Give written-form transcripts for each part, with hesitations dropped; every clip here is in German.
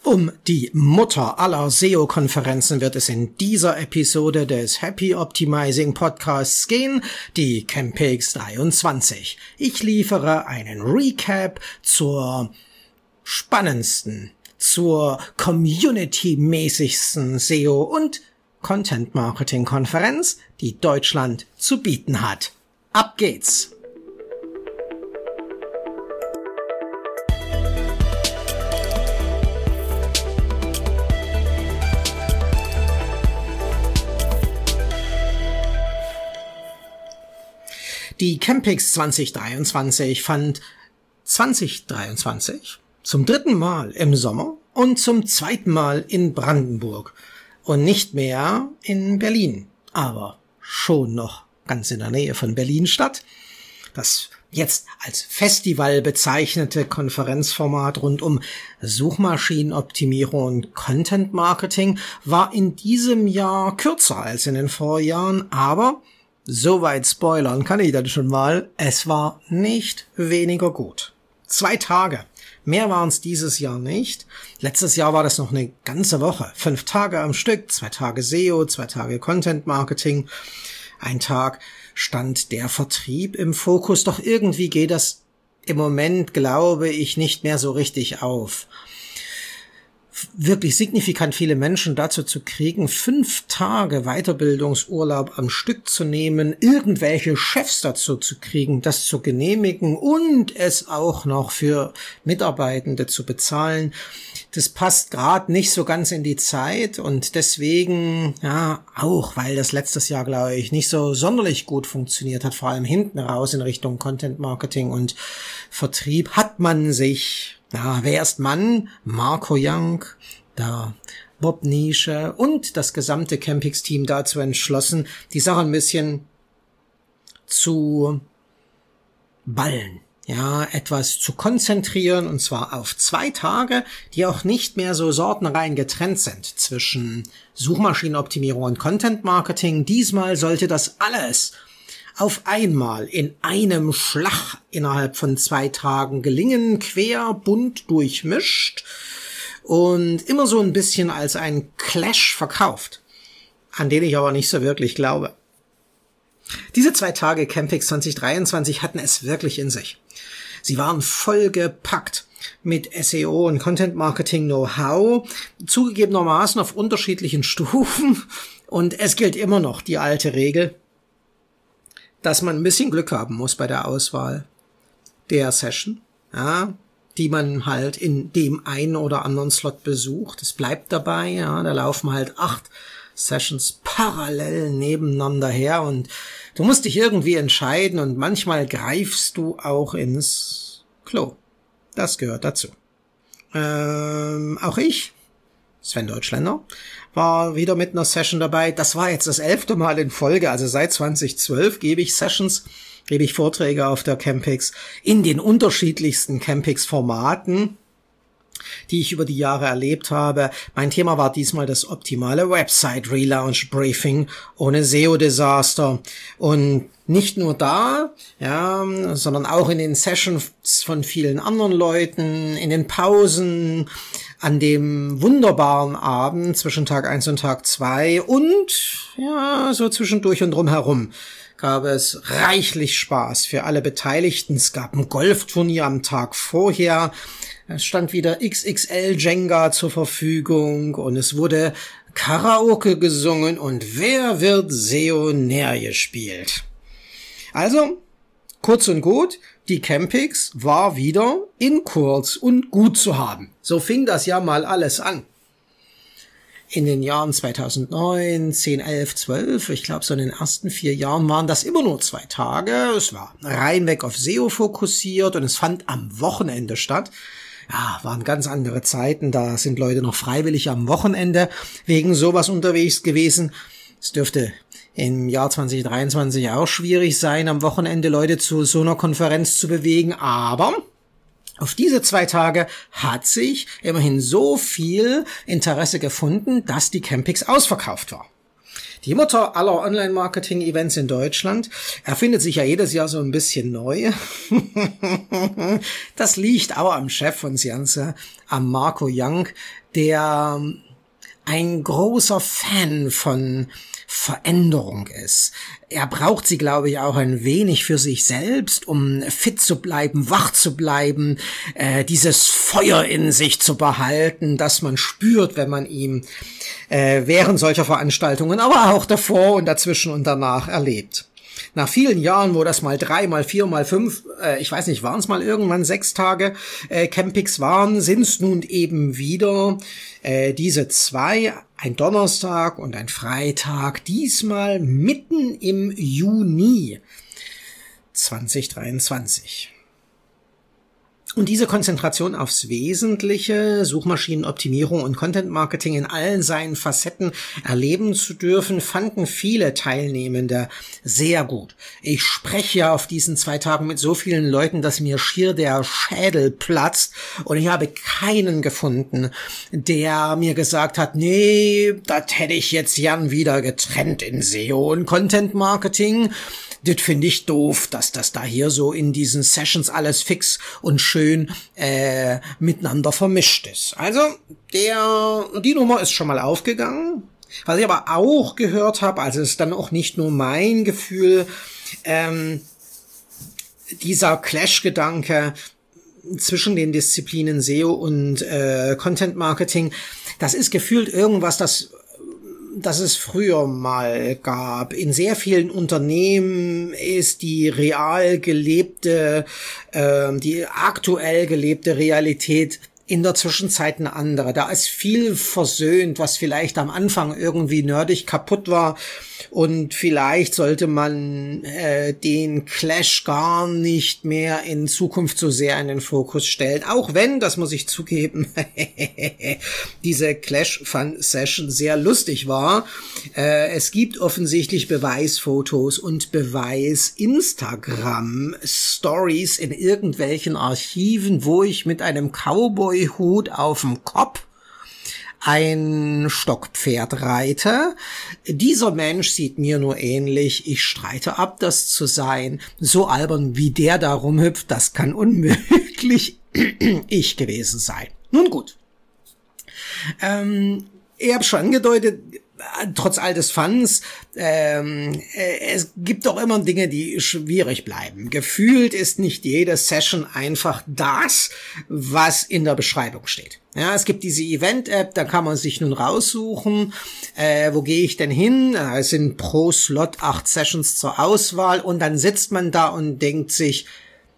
Um die Mutter aller SEO-Konferenzen wird es in dieser Episode des Happy Optimizing Podcasts gehen, die Campix 23. Ich liefere einen Recap zur spannendsten, zur community-mäßigsten SEO- und Content-Marketing-Konferenz, die Deutschland zu bieten hat. Ab geht's! Die Campix 2023 fand 2023 zum 3. Mal im Sommer und zum 2. Mal in Brandenburg und nicht mehr in Berlin, aber schon noch ganz in der Nähe von Berlin statt. Das jetzt als Festival bezeichnete Konferenzformat rund um Suchmaschinenoptimierung und Content Marketing war in diesem Jahr kürzer als in den Vorjahren, aber soweit spoilern kann ich dann schon mal, es war nicht weniger gut. 2 Tage. Mehr waren es dieses Jahr nicht. Letztes Jahr war das noch eine ganze Woche. 5 Tage am Stück, 2 Tage SEO, 2 Tage Content Marketing. Ein Tag stand der Vertrieb im Fokus. Doch irgendwie geht das im Moment, glaube ich, nicht mehr so richtig auf. Wirklich signifikant viele Menschen dazu zu kriegen, 5 Tage Weiterbildungsurlaub am Stück zu nehmen, irgendwelche Chefs dazu zu kriegen, das zu genehmigen und es auch noch für Mitarbeitende zu bezahlen. Das passt gerade nicht so ganz in die Zeit und deswegen, ja, auch weil das letztes Jahr, glaube ich, nicht so sonderlich gut funktioniert hat, vor allem hinten raus in Richtung Content Marketing und Vertrieb, hat man sich, wer ist Mann? Marco Young, da Bob Nische und das gesamte Campix-Team dazu entschlossen, die Sache ein bisschen zu ballen. Ja, etwas zu konzentrieren, und zwar auf 2 Tage, die auch nicht mehr so sortenrein getrennt sind zwischen Suchmaschinenoptimierung und Content Marketing. Diesmal sollte das alles auf einmal in einem Schlag innerhalb von 2 Tagen gelingen, quer, bunt, durchmischt und immer so ein bisschen als ein Clash verkauft, an den ich aber nicht so wirklich glaube. Diese 2 Tage Campix 2023 hatten es wirklich in sich. Sie waren vollgepackt mit SEO und Content Marketing Know-how, zugegebenermaßen auf unterschiedlichen Stufen, und es gilt immer noch die alte Regel, dass man ein bisschen Glück haben muss bei der Auswahl der Session, ja, die man halt in dem einen oder anderen Slot besucht. Es bleibt dabei, ja, da laufen halt 8 Sessions parallel nebeneinander her und du musst dich irgendwie entscheiden und manchmal greifst du auch ins Klo. Das gehört dazu. Auch ich, Sven Deutschländer, war wieder mit einer Session dabei. Das war jetzt das 11. Mal in Folge, also seit 2012 gebe ich Vorträge auf der Campix in den unterschiedlichsten Campix-Formaten, die ich über die Jahre erlebt habe. Mein Thema war diesmal das optimale Website-Relaunch-Briefing ohne SEO-Desaster. Und nicht nur da, ja, sondern auch in den Sessions von vielen anderen Leuten, in den Pausen, an dem wunderbaren Abend zwischen Tag 1 und Tag 2 und ja, so zwischendurch und drumherum gab es reichlich Spaß für alle Beteiligten. Es gab ein Golfturnier am Tag vorher. Es stand wieder XXL Jenga zur Verfügung und es wurde Karaoke gesungen und Wer wird SEO-Näher gespielt. Also, kurz und gut, die Campix war wieder in kurz und gut zu haben. So fing das ja mal alles an. In den Jahren 2009, 10, 11, 12, ich glaube so in den ersten 4 Jahren waren das immer nur 2 Tage. Es war reinweg auf SEO fokussiert und es fand am Wochenende statt. Ja, waren ganz andere Zeiten, da sind Leute noch freiwillig am Wochenende wegen sowas unterwegs gewesen. Es dürfte im Jahr 2023 auch schwierig sein, am Wochenende Leute zu so einer Konferenz zu bewegen, aber auf diese 2 Tage hat sich immerhin so viel Interesse gefunden, dass die Campix ausverkauft war. Die Mutter aller Online-Marketing-Events in Deutschland erfindet sich ja jedes Jahr so ein bisschen neu. Das liegt aber am Chef von Seance, am Marco Young, der ein großer Fan von Veränderung ist. Er braucht sie, glaube ich, auch ein wenig für sich selbst, um fit zu bleiben, wach zu bleiben, dieses Feuer in sich zu behalten, das man spürt, wenn man ihm während solcher Veranstaltungen, aber auch davor und dazwischen und danach erlebt. Nach vielen Jahren, wo das mal 3, mal 4, mal 5, ich weiß nicht, waren es mal irgendwann 6 Tage Campings waren, sind es nun eben wieder diese 2, ein Donnerstag und ein Freitag, diesmal mitten im Juni 2023. Und diese Konzentration aufs Wesentliche, Suchmaschinenoptimierung und Content-Marketing in allen seinen Facetten erleben zu dürfen, fanden viele Teilnehmende sehr gut. Ich spreche ja auf diesen 2 Tagen mit so vielen Leuten, dass mir schier der Schädel platzt, und ich habe keinen gefunden, der mir gesagt hat, nee, das hätte ich jetzt gern wieder getrennt in SEO und Content-Marketing. Das finde ich doof, dass das da hier so in diesen Sessions alles fix und schön miteinander vermischt ist. Also die Nummer ist schon mal aufgegangen. Was ich aber auch gehört habe, also ist dann auch nicht nur mein Gefühl, dieser Clash-Gedanke zwischen den Disziplinen SEO und Content Marketing, das ist gefühlt irgendwas, das es früher mal gab. In sehr vielen Unternehmen ist die aktuell gelebte Realität in der Zwischenzeit eine andere. Da ist viel versöhnt, was vielleicht am Anfang irgendwie nerdig kaputt war, und vielleicht sollte man den Clash gar nicht mehr in Zukunft so sehr in den Fokus stellen. Auch wenn, das muss ich zugeben, diese Clash-Fun-Session sehr lustig war. Es gibt offensichtlich Beweisfotos und Beweis-Instagram-Stories in irgendwelchen Archiven, wo ich mit einem Cowboy-Hut auf dem Kopf ein Stockpferd reite. Dieser Mensch sieht mir nur ähnlich. Ich streite ab, das zu sein. So albern wie der da rumhüpft, das kann unmöglich ich gewesen sein. Nun gut. Ich habe schon angedeutet, trotz all des Funs, es gibt doch immer Dinge, die schwierig bleiben. Gefühlt ist nicht jede Session einfach das, was in der Beschreibung steht. Ja, es gibt diese Event-App, da kann man sich nun raussuchen, wo gehe ich denn hin? Es sind pro Slot 8 Sessions zur Auswahl, und dann sitzt man da und denkt sich,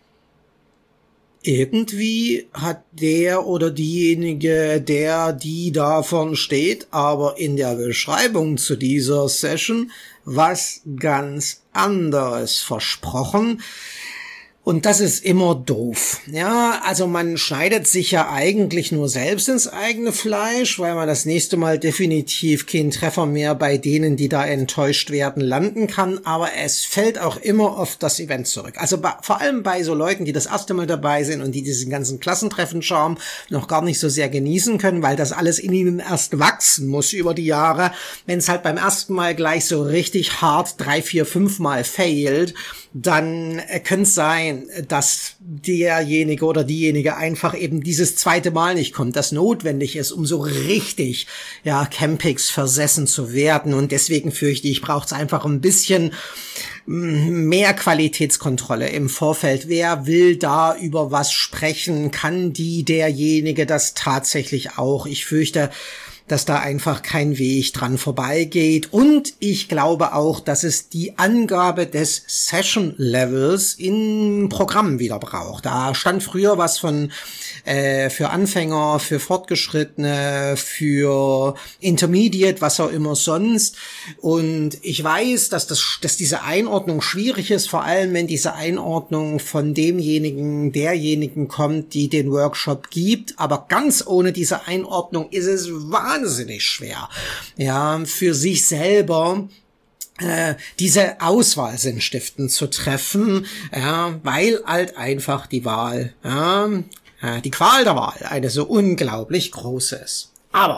irgendwie hat der oder diejenige, die davon steht, aber in der Beschreibung zu dieser Session was ganz anderes versprochen. Und das ist immer doof. Ja, also man schneidet sich ja eigentlich nur selbst ins eigene Fleisch, weil man das nächste Mal definitiv keinen Treffer mehr bei denen, die da enttäuscht werden, landen kann. Aber es fällt auch immer auf das Event zurück. Also vor allem bei so Leuten, die das erste Mal dabei sind und die diesen ganzen Klassentreffen-Charme noch gar nicht so sehr genießen können, weil das alles in ihnen erst wachsen muss über die Jahre. Wenn es halt beim ersten Mal gleich so richtig hart 3, 4, 5 Mal failt, dann könnte es sein, dass derjenige oder diejenige einfach eben dieses zweite Mal nicht kommt, das notwendig ist, um so richtig, ja, Campings versessen zu werden. Und deswegen fürchte ich, braucht es einfach ein bisschen mehr Qualitätskontrolle im Vorfeld. Wer will da über was sprechen? Kann derjenige das tatsächlich auch? Ich fürchte, dass da einfach kein Weg dran vorbeigeht. Und ich glaube auch, dass es die Angabe des Session-Levels in Programmen wieder braucht. Da stand früher was von für Anfänger, für Fortgeschrittene, für Intermediate, was auch immer sonst. Und ich weiß, dass diese Einordnung schwierig ist, vor allem wenn diese Einordnung von derjenigen kommt, die den Workshop gibt. Aber ganz ohne diese Einordnung ist es wahnsinnig schwer, ja, für sich selber diese Auswahl sinnstiftend zu treffen, ja, weil halt einfach die Qual der Wahl eine so unglaublich große ist. Aber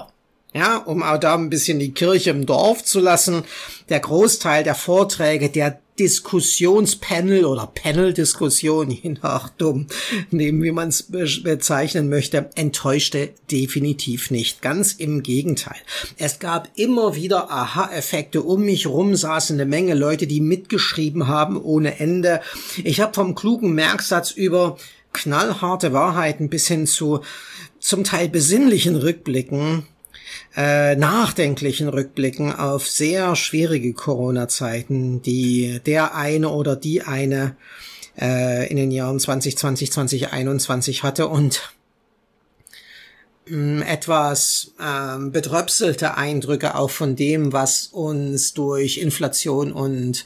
Ja, um auch da ein bisschen die Kirche im Dorf zu lassen. Der Großteil der Vorträge, der Diskussionspanel oder Panel-Diskussion, je nachdem, wie man es bezeichnen möchte, enttäuschte definitiv nicht. Ganz im Gegenteil. Es gab immer wieder Aha-Effekte. Um mich rum saßen eine Menge Leute, die mitgeschrieben haben ohne Ende. Ich habe vom klugen Merksatz über knallharte Wahrheiten bis hin zu zum Teil besinnlichen Rückblicken, nachdenklichen Rückblicken auf sehr schwierige Corona-Zeiten, die der eine oder die eine in den Jahren 2020, 2021 hatte und etwas betröpselte Eindrücke auch von dem, was uns durch Inflation und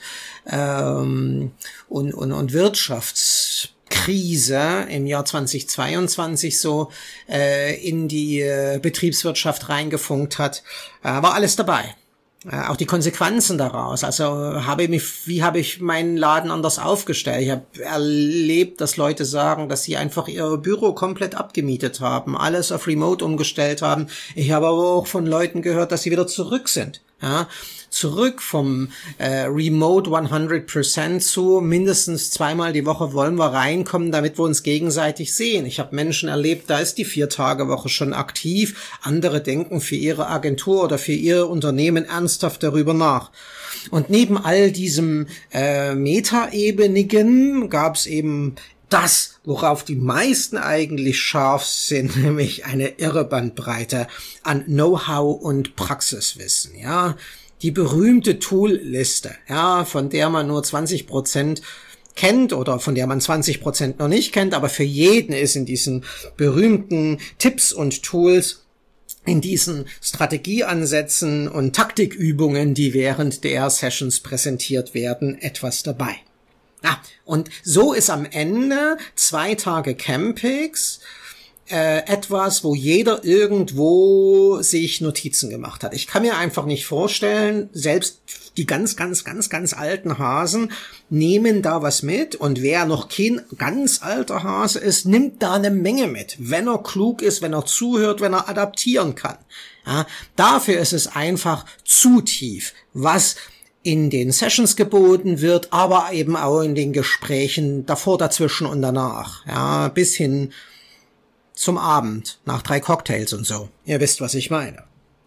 Wirtschaftskrise im Jahr 2022 so in die Betriebswirtschaft reingefunkt hat, war alles dabei. Auch die Konsequenzen daraus. Also wie habe ich meinen Laden anders aufgestellt? Ich habe erlebt, dass Leute sagen, dass sie einfach ihr Büro komplett abgemietet haben, alles auf Remote umgestellt haben. Ich habe aber auch von Leuten gehört, dass sie wieder zurück sind. Ja, zurück vom Remote 100% zu mindestens 2-mal die Woche wollen wir reinkommen, damit wir uns gegenseitig sehen. Ich habe Menschen erlebt, da ist die 4-Tage-Woche schon aktiv. Andere denken für ihre Agentur oder für ihr Unternehmen ernsthaft darüber nach. Und neben all diesem Metaebenigen gab es eben das, worauf die meisten eigentlich scharf sind, nämlich eine irre Bandbreite an Know-how und Praxiswissen, ja. Die berühmte Tool-Liste, ja, von der man nur 20% kennt oder von der man 20% noch nicht kennt, aber für jeden ist in diesen berühmten Tipps und Tools, in diesen Strategieansätzen und Taktikübungen, die während der Sessions präsentiert werden, etwas dabei. Und so ist am Ende 2 Tage Campix etwas, wo jeder irgendwo sich Notizen gemacht hat. Ich kann mir einfach nicht vorstellen, selbst die ganz alten Hasen nehmen da was mit und wer noch kein ganz alter Hase ist, nimmt da eine Menge mit, wenn er klug ist, wenn er zuhört, wenn er adaptieren kann. Ja, dafür ist es einfach zu tief, was in den Sessions geboten wird, aber eben auch in den Gesprächen davor, dazwischen und danach. Ja, bis hin zum Abend, nach 3 Cocktails und so. Ihr wisst, was ich meine.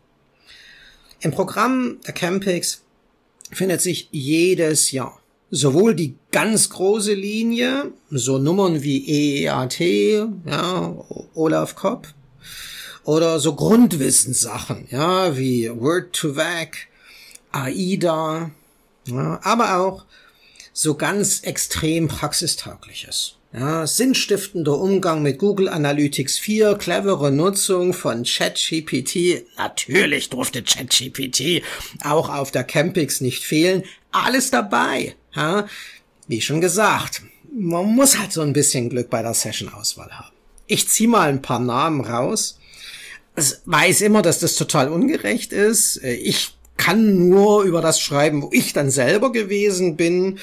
Im Programm der Campix findet sich jedes Jahr sowohl die ganz große Linie, so Nummern wie EEAT, ja, Olaf Kopp, oder so Grundwissenssachen, ja, wie Word2Vec, AIDA, ja, aber auch so ganz extrem praxistaugliches. Ja, sinnstiftender Umgang mit Google Analytics 4, clevere Nutzung von ChatGPT. Natürlich durfte ChatGPT auch auf der Campix nicht fehlen. Alles dabei. Ja, wie schon gesagt, man muss halt so ein bisschen Glück bei der Session-Auswahl haben. Ich ziehe mal ein paar Namen raus. Ich weiß immer, dass das total ungerecht ist. Ich kann nur über das schreiben, wo ich dann selber gewesen bin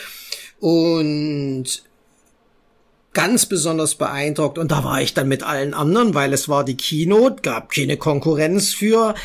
und ganz besonders beeindruckt, und da war ich dann mit allen anderen, weil es war die Keynote, gab keine Konkurrenz für,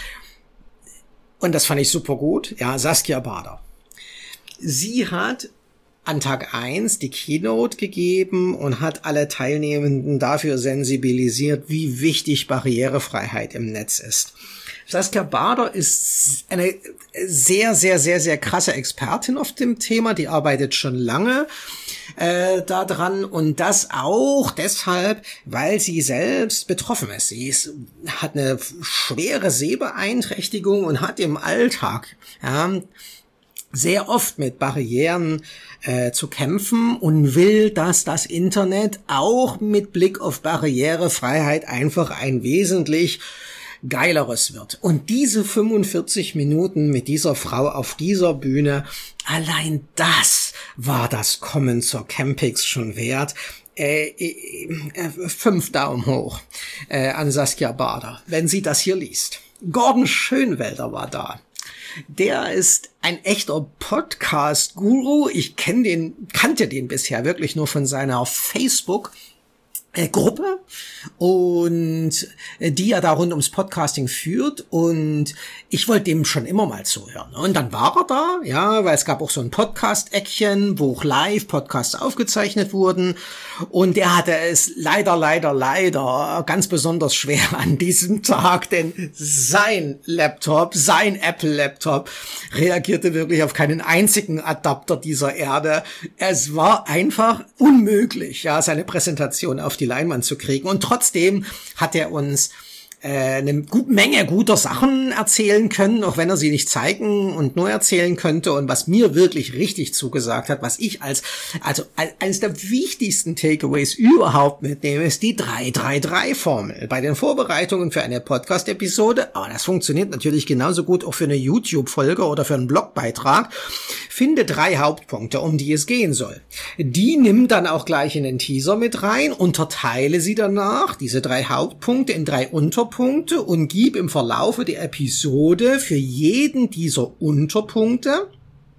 und das fand ich super gut, ja, Saskia Bader. Sie hat an Tag 1 die Keynote gegeben und hat alle Teilnehmenden dafür sensibilisiert, wie wichtig Barrierefreiheit im Netz ist. Saskia Bader ist eine sehr, sehr, sehr, sehr krasse Expertin auf dem Thema. Die arbeitet schon lange da dran, und das auch deshalb, weil sie selbst betroffen ist. Sie hat eine schwere Sehbeeinträchtigung und hat im Alltag sehr oft mit Barrieren zu kämpfen und will, dass das Internet auch mit Blick auf Barrierefreiheit einfach ein wesentlich geileres wird. Und diese 45 Minuten mit dieser Frau auf dieser Bühne, allein das war das Kommen zur Campix schon wert. 5 Daumen hoch an Saskia Bader, wenn sie das hier liest. Gordon Schönwelder war da. Der ist ein echter Podcast-Guru. Ich kannte den bisher wirklich nur von seiner Facebook- Gruppe und die er da rund ums Podcasting führt, und ich wollte dem schon immer mal zuhören. Und dann war er da, ja, weil es gab auch so ein Podcast-Eckchen, wo auch live Podcasts aufgezeichnet wurden, und er hatte es leider ganz besonders schwer an diesem Tag, denn sein Apple-Laptop reagierte wirklich auf keinen einzigen Adapter dieser Erde. Es war einfach unmöglich, ja, seine Präsentation auf die Leinwand zu kriegen. Und trotzdem hat er uns eine Menge guter Sachen erzählen können, auch wenn er sie nicht zeigen und nur erzählen könnte. Und was mir wirklich richtig zugesagt hat, was ich als eines der wichtigsten Takeaways überhaupt mitnehme, ist die 3-3-3-Formel bei den Vorbereitungen für eine Podcast-Episode. Aber das funktioniert natürlich genauso gut auch für eine YouTube-Folge oder für einen Blogbeitrag. Finde 3 Hauptpunkte, um die es gehen soll. Die nimm dann auch gleich in den Teaser mit rein, unterteile sie danach, diese 3 Hauptpunkte, in 3 Unterpunkte, und gib im Verlaufe der Episode für jeden dieser Unterpunkte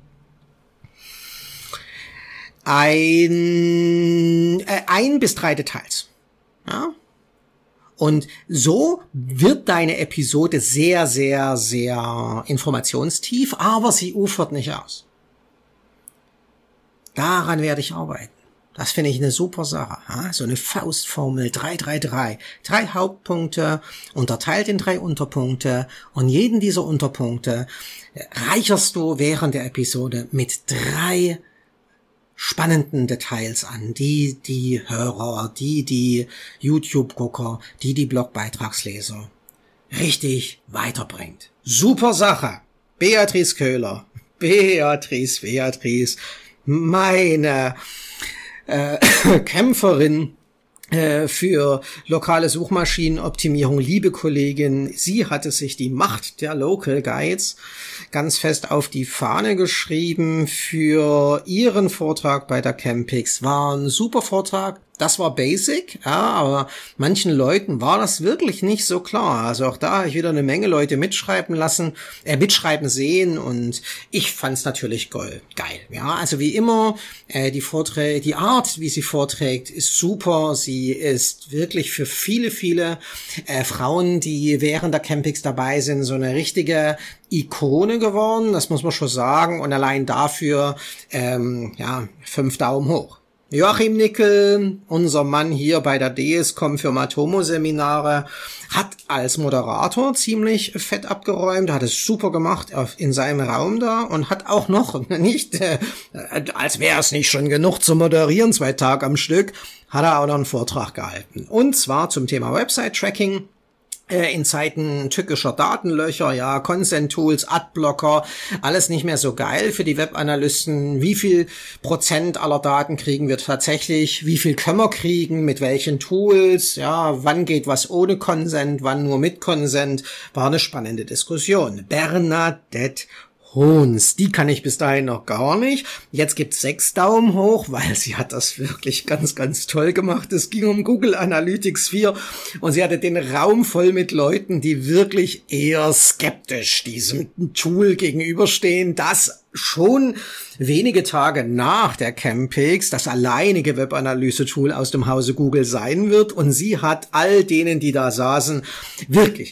ein bis 3 Details. Ja? Und so wird deine Episode sehr, sehr, sehr informationstief, aber sie ufert nicht aus. Daran werde ich arbeiten. Das finde ich eine super Sache. Ja? So eine Faustformel, 3-3-3. 3 Hauptpunkte, unterteilt in 3 Unterpunkte, und jeden dieser Unterpunkte reicherst du während der Episode mit 3 spannenden Details an, die Hörer, die YouTube-Gucker, die Blogbeitragsleser richtig weiterbringt. Super Sache. Beatrice Köhler. Beatrice. Meine Kämpferin für lokale Suchmaschinenoptimierung, liebe Kollegin. Sie hatte sich die Macht der Local Guides ganz fest auf die Fahne geschrieben für ihren Vortrag bei der Campix. War ein super Vortrag. Das war basic, ja, aber manchen Leuten war das wirklich nicht so klar. Also auch da habe ich wieder eine Menge Leute mitschreiben sehen, und ich fand's natürlich geil. Ja, also wie immer, die Vorträge, die Art, wie sie vorträgt, ist super. Sie ist wirklich für viele Frauen, die während der Campix dabei sind, so eine richtige Ikone geworden. Das muss man schon sagen. Und allein dafür, 5 Daumen hoch. Joachim Nickel, unser Mann hier bei der DSCOM für Matomo-Seminare, hat als Moderator ziemlich fett abgeräumt, hat es super gemacht in seinem Raum da, und hat auch noch nicht, als wäre es nicht schon genug zu moderieren, 2 Tage am Stück, hat er auch noch einen Vortrag gehalten. Und zwar zum Thema Website-Tracking. In Zeiten tückischer Datenlöcher, ja, Consent-Tools, Adblocker, alles nicht mehr so geil für die Webanalysten. Wie viel Prozent aller Daten kriegen wir tatsächlich? Wie viel können wir kriegen? Mit welchen Tools? Ja, wann geht was ohne Consent? Wann nur mit Consent? War eine spannende Diskussion. Bernadette Hohns, die kann ich bis dahin noch gar nicht. Jetzt gibt's 6 Daumen hoch, weil sie hat das wirklich ganz, ganz toll gemacht. Es ging um Google Analytics 4, und sie hatte den Raum voll mit Leuten, die wirklich eher skeptisch diesem Tool gegenüberstehen, das schon wenige Tage nach der Campix das alleinige Webanalyse-Tool aus dem Hause Google sein wird, und sie hat all denen, die da saßen, wirklich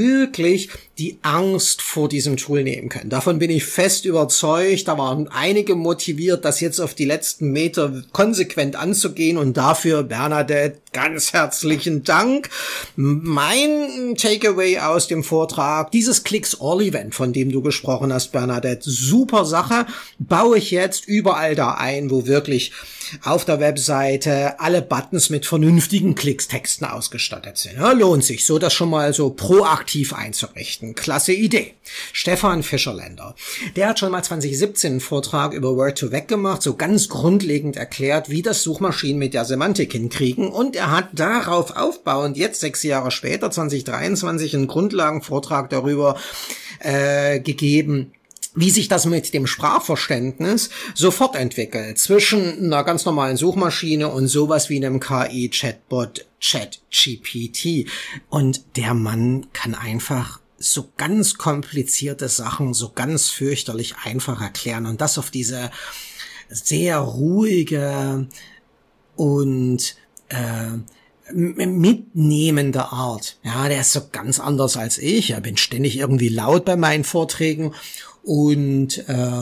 die Angst vor diesem Tool nehmen können. Davon bin ich fest überzeugt. Da waren einige motiviert, das jetzt auf die letzten Meter konsequent anzugehen, und dafür, Bernadette, ganz herzlichen Dank. Mein Takeaway aus dem Vortrag, dieses Clicks-All-Event, von dem du gesprochen hast, Bernadette, super Sache, baue ich jetzt überall da ein, wo wirklich auf der Webseite alle Buttons mit vernünftigen Klickstexten ausgestattet sind. Ja, lohnt sich, so das schon mal so proaktiv einzurichten. Klasse Idee. Stefan Fischerländer, der hat schon mal 2017 einen Vortrag über Word2Vec gemacht, so ganz grundlegend erklärt, wie das Suchmaschinen mit der Semantik hinkriegen, und er hat darauf aufbauend jetzt 6 Jahre später, 2023, einen Grundlagenvortrag darüber gegeben, wie sich das mit dem Sprachverständnis sofort entwickelt zwischen einer ganz normalen Suchmaschine und sowas wie einem KI-Chatbot ChatGPT. Und der Mann kann einfach so ganz komplizierte Sachen so ganz fürchterlich einfach erklären, und das auf diese sehr ruhige und mitnehmende Art. Ja, der ist so ganz anders als ich. Ich bin ständig irgendwie laut bei meinen Vorträgen und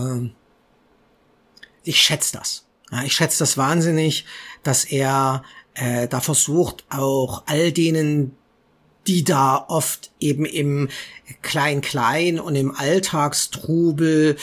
ich schätze das. Ja, ich schätze das wahnsinnig, dass er da versucht, auch all denen, die da oft eben im Klein-Klein und im Alltagstrubel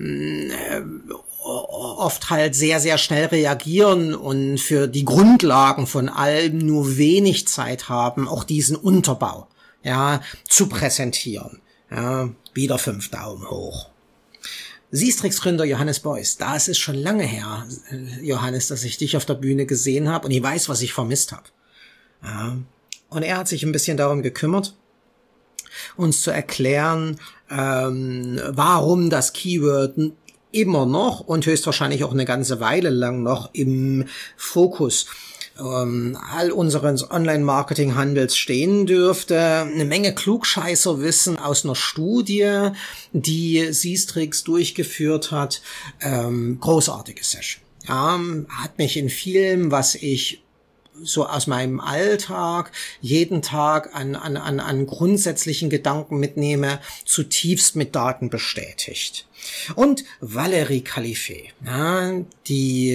oft halt sehr, sehr schnell reagieren und für die Grundlagen von allem nur wenig Zeit haben, auch diesen Unterbau, ja, zu präsentieren. Ja, wieder 5 Daumen hoch. Sistrix-Gründer Johannes Beuys, das ist schon lange her, Johannes, dass ich dich auf der Bühne gesehen habe und ich weiß, was ich vermisst habe. Ja. Und er hat sich ein bisschen darum gekümmert, uns zu erklären, warum das Keyword immer noch und höchstwahrscheinlich auch eine ganze Weile lang noch im Fokus all unseres Online-Marketing-Handels stehen dürfte. Eine Menge Klugscheißerwissen aus einer Studie, die Sistrix durchgeführt hat. Großartige Session. Ja, hat mich in vielem, was ich so aus meinem Alltag jeden Tag an grundsätzlichen Gedanken mitnehme, zutiefst mit Daten bestätigt. Und Valérie Calife, ja, die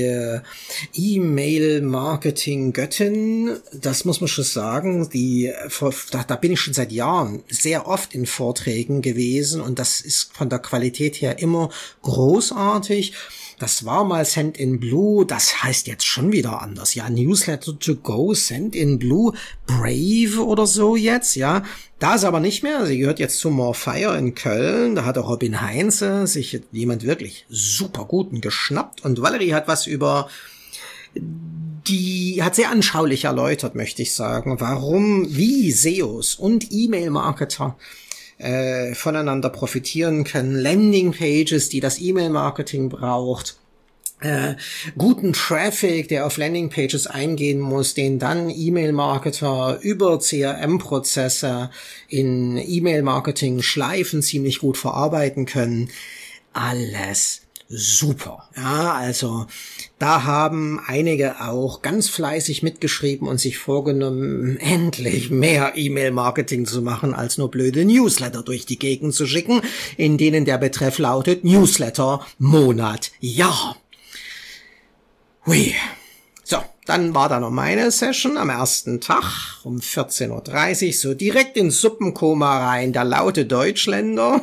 E-Mail-Marketing-Göttin, das muss man schon sagen, da bin ich schon seit Jahren sehr oft in Vorträgen gewesen und das ist von der Qualität her immer großartig. Das war mal Send in Blue, das heißt jetzt schon wieder anders. Ja, Newsletter to go, Send in Blue, Brave oder so jetzt, ja. Da ist aber nicht mehr, sie gehört jetzt zu More Fire in Köln, da hat auch Robin Heinze sich jemand wirklich super guten geschnappt und Valerie hat was hat sehr anschaulich erläutert, möchte ich sagen, wie SEOs und E-Mail-Marketer voneinander profitieren können, Landingpages, die das E-Mail-Marketing braucht, guten Traffic, der auf Landingpages eingehen muss, den dann E-Mail-Marketer über CRM-Prozesse in E-Mail-Marketing-Schleifen ziemlich gut verarbeiten können. Alles super. Ja, also da haben einige auch ganz fleißig mitgeschrieben und sich vorgenommen, endlich mehr E-Mail-Marketing zu machen, als nur blöde Newsletter durch die Gegend zu schicken, in denen der Betreff lautet Newsletter Monat Jahr. Hui. So, dann war da noch meine Session am ersten Tag um 14:30 Uhr, so direkt ins Suppenkoma rein, der laute Deutschländer.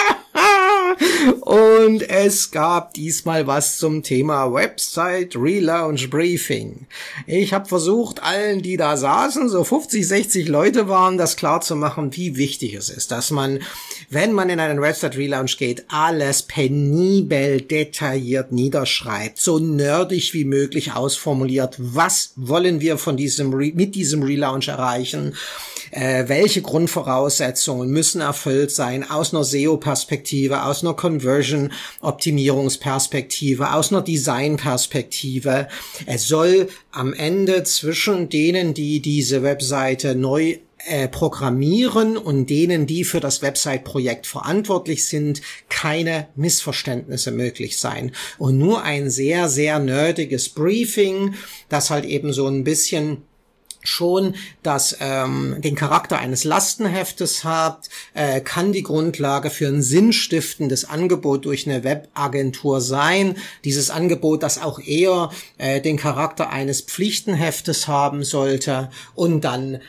Und es gab diesmal was zum Thema Website Relaunch Briefing. Ich habe versucht, allen, die da saßen, so 50, 60 Leute waren, das klar zu machen, wie wichtig es ist, dass man, wenn man in einen Website Relaunch geht, alles penibel detailliert niederschreibt, so nerdig wie möglich ausformuliert, was wollen wir mit diesem Relaunch erreichen, welche Grundvoraussetzungen müssen erfüllt sein aus einer SEO-Perspektive, aus einer Conversion-Optimierungsperspektive, aus einer Design-Perspektive. Es soll am Ende zwischen denen, die diese Webseite neu programmieren und denen, die für das Website-Projekt verantwortlich sind, keine Missverständnisse möglich sein. Und nur ein sehr, sehr nerdiges Briefing, das halt eben so ein bisschen schon den Charakter eines Lastenheftes hat, kann die Grundlage für ein sinnstiftendes Angebot durch eine Webagentur sein. Dieses Angebot, das auch eher den Charakter eines Pflichtenheftes haben sollte. Und dann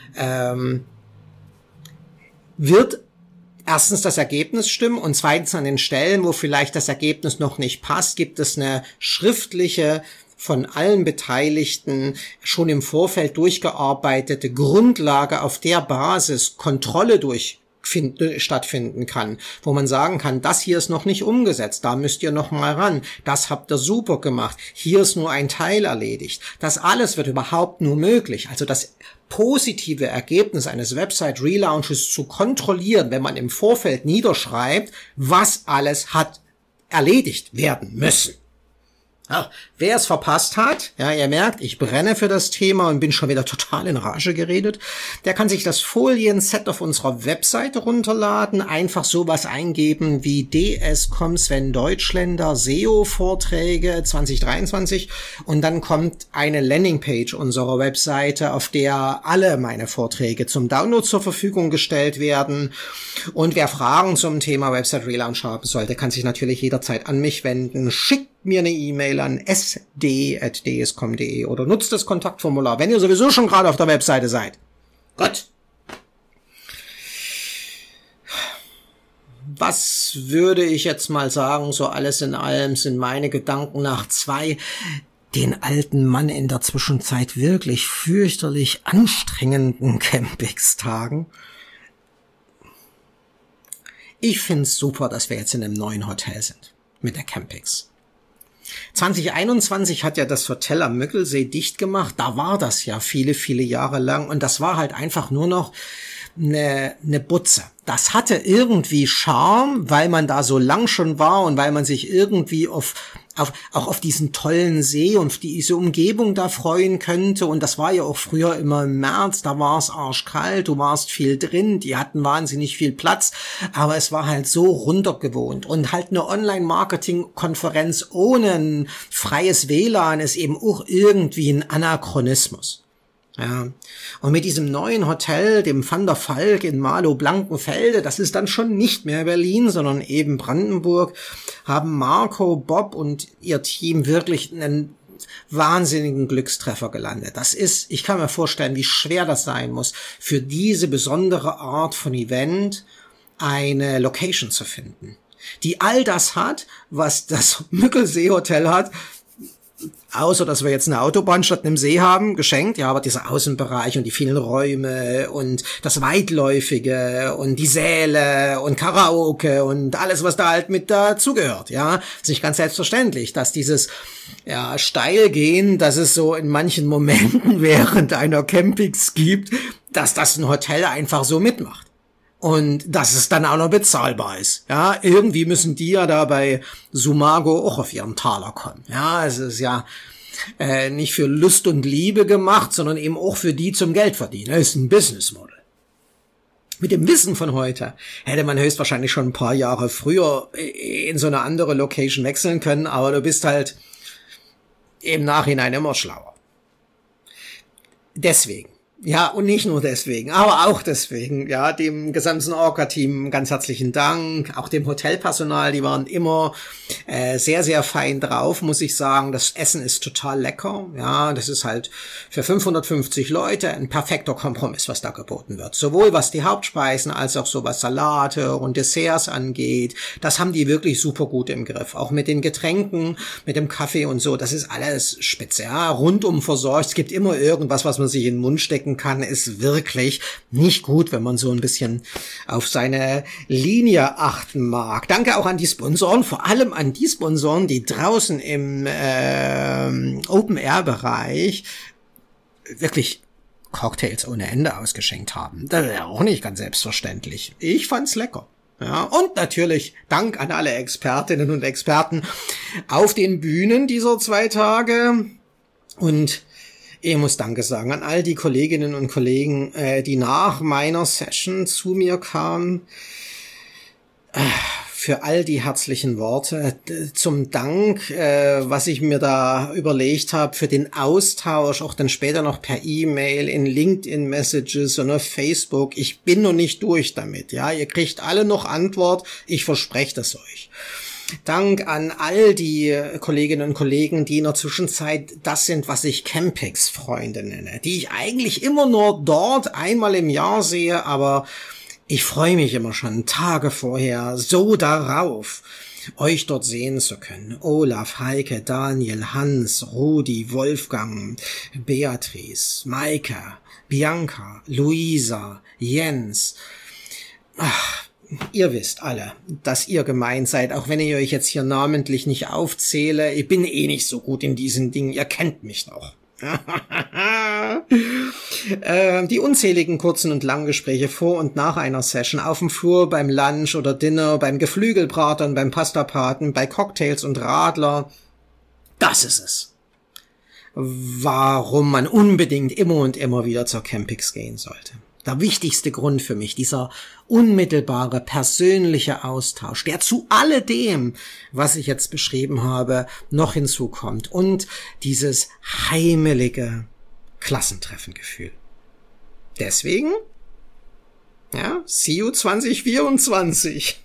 wird erstens das Ergebnis stimmen und zweitens an den Stellen, wo vielleicht das Ergebnis noch nicht passt, gibt es eine schriftliche, von allen Beteiligten schon im Vorfeld durchgearbeitete Grundlage, auf der Basis Kontrolle stattfinden kann, wo man sagen kann, das hier ist noch nicht umgesetzt, da müsst ihr noch mal ran, das habt ihr super gemacht, hier ist nur ein Teil erledigt. Das alles wird überhaupt nur möglich, also das positive Ergebnis eines Website-Relaunches zu kontrollieren, wenn man im Vorfeld niederschreibt, was alles hat erledigt werden müssen. Ach, wer es verpasst hat, ja, ihr merkt, ich brenne für das Thema und bin schon wieder total in Rage geredet, der kann sich das Folienset auf unserer Webseite runterladen, einfach sowas eingeben wie DS.com Sven Deutschländer SEO-Vorträge 2023 und dann kommt eine Landingpage unserer Webseite, auf der alle meine Vorträge zum Download zur Verfügung gestellt werden. Und wer Fragen zum Thema Website Relaunch haben sollte, kann sich natürlich jederzeit an mich wenden. Schickt mir eine E-Mail an sd@ds.com.de oder nutzt das Kontaktformular, wenn ihr sowieso schon gerade auf der Webseite seid. Gut. Was würde ich jetzt mal sagen, so alles in allem sind meine Gedanken nach 2 den alten Mann in der Zwischenzeit wirklich fürchterlich anstrengenden Campingstagen. Ich find's super, dass wir jetzt in einem neuen Hotel sind mit der Campix. 2021 hat ja das Hotel am Müggelsee dicht gemacht. Da war das ja viele, viele Jahre lang. Und das war halt einfach nur noch eine Butze. Das hatte irgendwie Charme, weil man da so lang schon war und weil man sich irgendwie auch auf diesen tollen See und diese Umgebung da freuen könnte. Und das war ja auch früher immer im März, da war es arschkalt, du warst viel drin, die hatten wahnsinnig viel Platz, aber es war halt so runtergewohnt. Und halt eine Online-Marketing-Konferenz ohne ein freies WLAN ist eben auch irgendwie ein Anachronismus. Ja, und mit diesem neuen Hotel, dem Van der Valk in Marlow-Blankenfelde, das ist dann schon nicht mehr Berlin, sondern eben Brandenburg, haben Marco, Bob und ihr Team wirklich einen wahnsinnigen Glückstreffer gelandet. Das ist, ich kann mir vorstellen, wie schwer das sein muss, für diese besondere Art von Event eine Location zu finden, die all das hat, was das Müggelsee-Hotel hat, außer dass wir jetzt eine Autobahn statt einem See haben, geschenkt, ja, aber dieser Außenbereich und die vielen Räume und das Weitläufige und die Säle und Karaoke und alles, was da halt mit dazugehört, ja. Ist nicht ganz selbstverständlich, dass dieses, ja, Steilgehen, dass es so in manchen Momenten während einer Campings gibt, dass das ein Hotel einfach so mitmacht. Und dass es dann auch noch bezahlbar ist. Ja, irgendwie müssen die ja da bei Sumago auch auf ihren Taler kommen. Ja, es ist ja nicht für Lust und Liebe gemacht, sondern eben auch für die zum Geld verdienen. Das ist ein Business Model. Mit dem Wissen von heute hätte man höchstwahrscheinlich schon ein paar Jahre früher in so eine andere Location wechseln können, aber du bist halt im Nachhinein immer schlauer. Deswegen. Ja, und nicht nur deswegen, aber auch deswegen, ja, dem gesamten Orga-Team ganz herzlichen Dank, auch dem Hotelpersonal, die waren immer sehr, sehr fein drauf, muss ich sagen. Das Essen ist total lecker, ja, das ist halt für 550 Leute ein perfekter Kompromiss, was da geboten wird. Sowohl was die Hauptspeisen als auch so was Salate und Desserts angeht, das haben die wirklich super gut im Griff. Auch mit den Getränken, mit dem Kaffee und so, das ist alles spitze, ja, rundum versorgt. Es gibt immer irgendwas, was man sich in den Mund stecken kann, ist wirklich nicht gut, wenn man so ein bisschen auf seine Linie achten mag. Danke auch an die Sponsoren, vor allem an die Sponsoren, die draußen im Open-Air-Bereich wirklich Cocktails ohne Ende ausgeschenkt haben. Das ist ja auch nicht ganz selbstverständlich. Ich fand's lecker. Ja, und natürlich Dank an alle Expertinnen und Experten auf den Bühnen dieser 2 Tage. Und ich muss Danke sagen an all die Kolleginnen und Kollegen, die nach meiner Session zu mir kamen, für all die herzlichen Worte, zum Dank, was ich mir da überlegt habe, für den Austausch, auch dann später noch per E-Mail, in LinkedIn-Messages und auf Facebook. Ich bin noch nicht durch damit, ja, ihr kriegt alle noch Antwort, ich verspreche das euch. Dank an all die Kolleginnen und Kollegen, die in der Zwischenzeit das sind, was ich Campix-Freunde nenne, die ich eigentlich immer nur dort einmal im Jahr sehe, aber ich freue mich immer schon Tage vorher so darauf, euch dort sehen zu können. Olaf, Heike, Daniel, Hans, Rudi, Wolfgang, Beatrice, Maike, Bianca, Luisa, Jens. Ach, ihr wisst alle, dass ihr gemeint seid, auch wenn ich euch jetzt hier namentlich nicht aufzähle. Ich bin eh nicht so gut in diesen Dingen, ihr kennt mich noch. Die unzähligen kurzen und langen Gespräche vor und nach einer Session, auf dem Flur, beim Lunch oder Dinner, beim Geflügelbratern, beim Pastabraten, bei Cocktails und Radler, Das ist es. Warum man unbedingt immer und immer wieder zur Campix gehen sollte. Der wichtigste Grund für mich, dieser unmittelbare persönliche Austausch, der zu alledem, was ich jetzt beschrieben habe, noch hinzukommt. Und dieses heimelige Klassentreffengefühl. Deswegen, ja, see you 2024.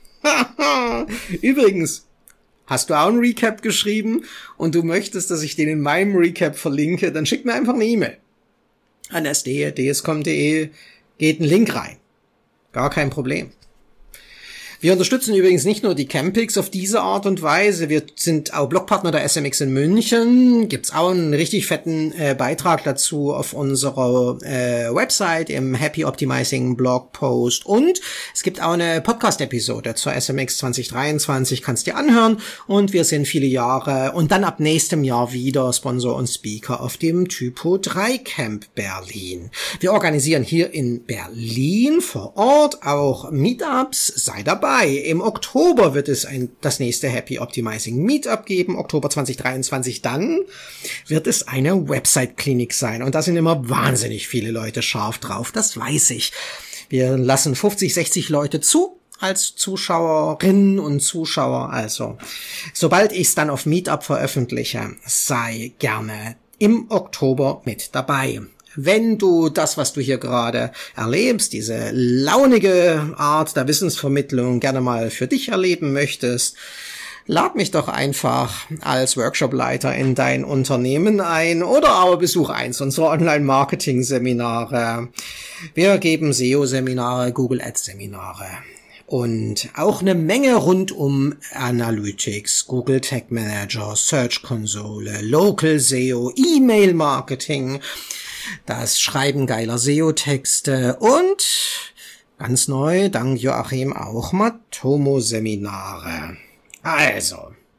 Übrigens, hast du auch einen Recap geschrieben und du möchtest, dass ich den in meinem Recap verlinke, dann schick mir einfach eine E-Mail an sd@dscom.de, geht ein Link rein. Gar kein Problem. Wir unterstützen übrigens nicht nur die Campix auf diese Art und Weise, wir sind auch Blogpartner der SMX in München, gibt's auch einen richtig fetten Beitrag dazu auf unserer Website im Happy Optimizing Blogpost und es gibt auch eine Podcast-Episode zur SMX 2023, kannst dir anhören und wir sind viele Jahre und dann ab nächstem Jahr wieder Sponsor und Speaker auf dem Typo 3 Camp Berlin. Wir organisieren hier in Berlin vor Ort auch Meetups, sei dabei. Im Oktober wird es das nächste Happy Optimizing Meetup geben, Oktober 2023. Dann wird es eine Website-Klinik sein. Und da sind immer wahnsinnig viele Leute scharf drauf, das weiß ich. Wir lassen 50, 60 Leute zu als Zuschauerinnen und Zuschauer. Also, sobald ich es dann auf Meetup veröffentliche, sei gerne im Oktober mit dabei. Wenn du das, was du hier gerade erlebst, diese launige Art der Wissensvermittlung gerne mal für dich erleben möchtest, lad mich doch einfach als Workshopleiter in dein Unternehmen ein oder aber besuch eins unserer Online-Marketing-Seminare. Wir geben SEO-Seminare, Google Ads-Seminare. Und auch eine Menge rund um Analytics, Google Tag Manager, Search Konsole, Local SEO, E-Mail-Marketing, das Schreiben geiler SEO-Texte und ganz neu, dank Joachim, auch Matomo-Seminare. Also,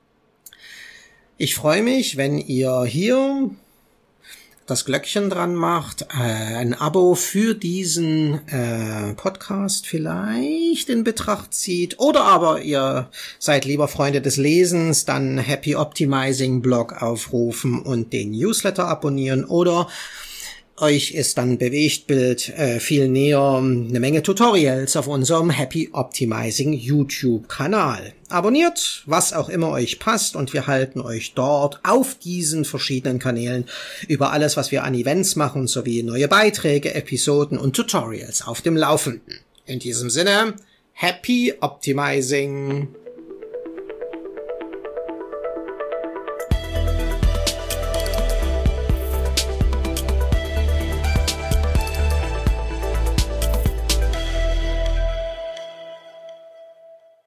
ich freue mich, wenn ihr hier das Glöckchen dran macht, ein Abo für diesen Podcast vielleicht in Betracht zieht oder aber ihr seid lieber Freunde des Lesens, dann Happy Optimizing Blog aufrufen und den Newsletter abonnieren oder euch ist dann Bewegtbild viel näher, eine Menge Tutorials auf unserem Happy Optimizing YouTube-Kanal. Abonniert, was auch immer euch passt und wir halten euch dort auf diesen verschiedenen Kanälen über alles, was wir an Events machen, sowie neue Beiträge, Episoden und Tutorials auf dem Laufenden. In diesem Sinne, Happy Optimizing!